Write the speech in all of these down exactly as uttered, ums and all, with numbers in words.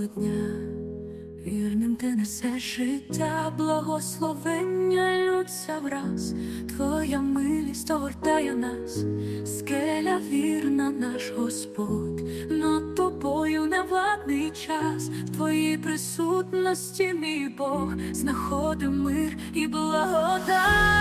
дня. Вірним ти несеш життя, благословення лються враз. Твоя милість огортає нас, скеля вірна наш Господь. Над тобою невладний час, в твоїй присутності, мій Бог, знаходим мир і благодать.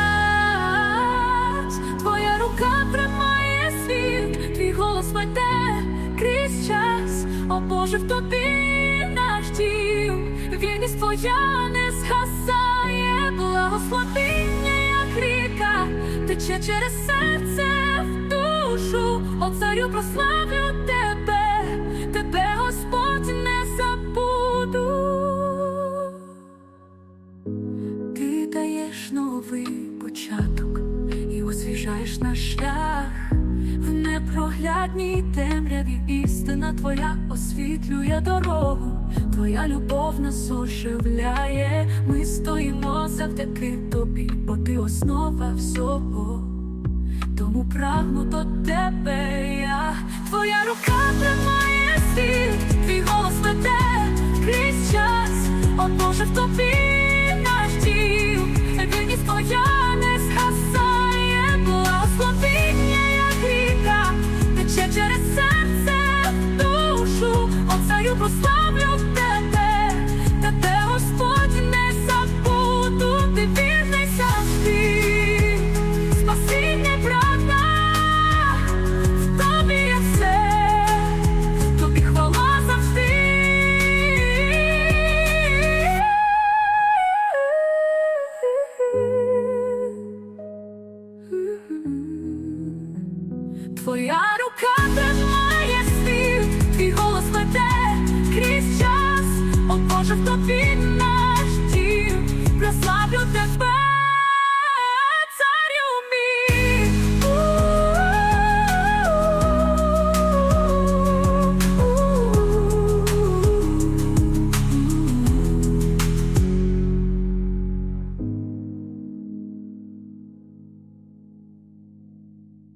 Твоя рука тримає світ, твій голос веде крізь час. О Боже, в тобі наш дім, вірність твоя не згасає. Благословіння, як ріка, тече через серце в душу. О Царю, прославлю тебе, тебе, Господь, не забуду. Ти даєш новий початок і освіжаєш наш шлях. В непроглядній темряві істина твоя освітлює дорогу. Твоя любов нас оживляє, ми стоїмо завдяки тобі, бо ти основа всього. Тому прагну до тебе я. Твоя рука тримає світ, твій голос веде крізь час. О Боже, в тобі наш дім, вірність твоя не згасає. Благословіння, як ріка, тече через серце в душу. О Царю, прославлю тебе, тебе, Господь, не забуду. Ти вірний завжди, спасіння правда, в тобі є все, тобі хвала завжди. Твоя рука тримає світ, твій голос веде крізь час. О Боже, в тобі